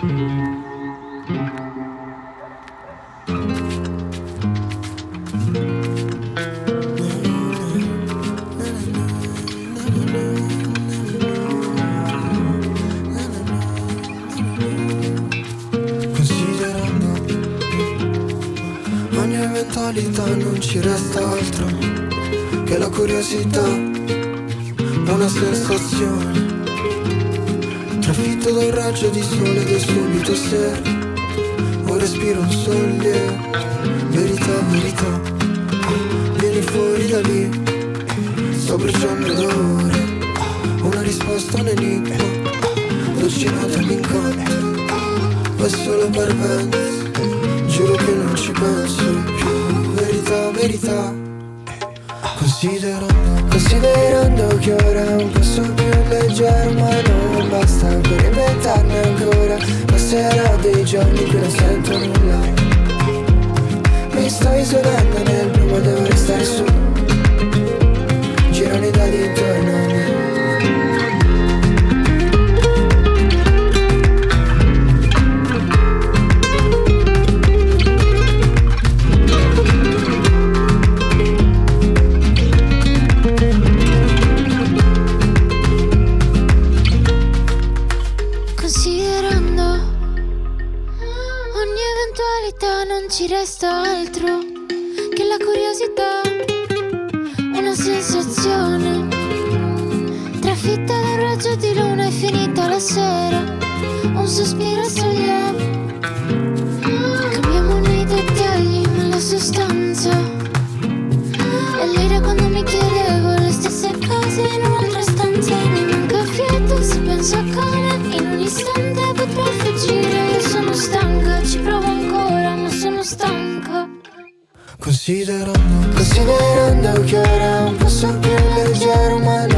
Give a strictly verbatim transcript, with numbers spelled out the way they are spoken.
Non ci resta altro che la curiosità, una sensazione trafitto da un raggio di sole ed è subito sera. Un respiro, un sollievo, verità, verità, vieni fuori da lì, sto bruciando d'ore, una risposta a un enigma, dolcinata all'incontro, è solo parvenza, giuro che non ci penso più. Verità, verità, considerando, considerando che ora è un passo più leggero, ma non basta per inventarne ancora. Passerà dei giorni in cui non sento nulla, mi sto isolando nel blu ma devo restare su, girano i dadi intorno a me. Non ci resta altro che la curiosità, una sensazione trafitta da un raggio di luna, è finita la sera, un sospiro sollievo, cambiamo nei dettagli ma la sostanza è l'ira. Quando mi chiedevo le stesse cose in un'altra stanza, mi manca fiato se penso a come in un istante potrò fuggire. Io sono stanca, ci provo ancora ma sono stanca. Considerando, considerando che ora è un passo più leggero, ma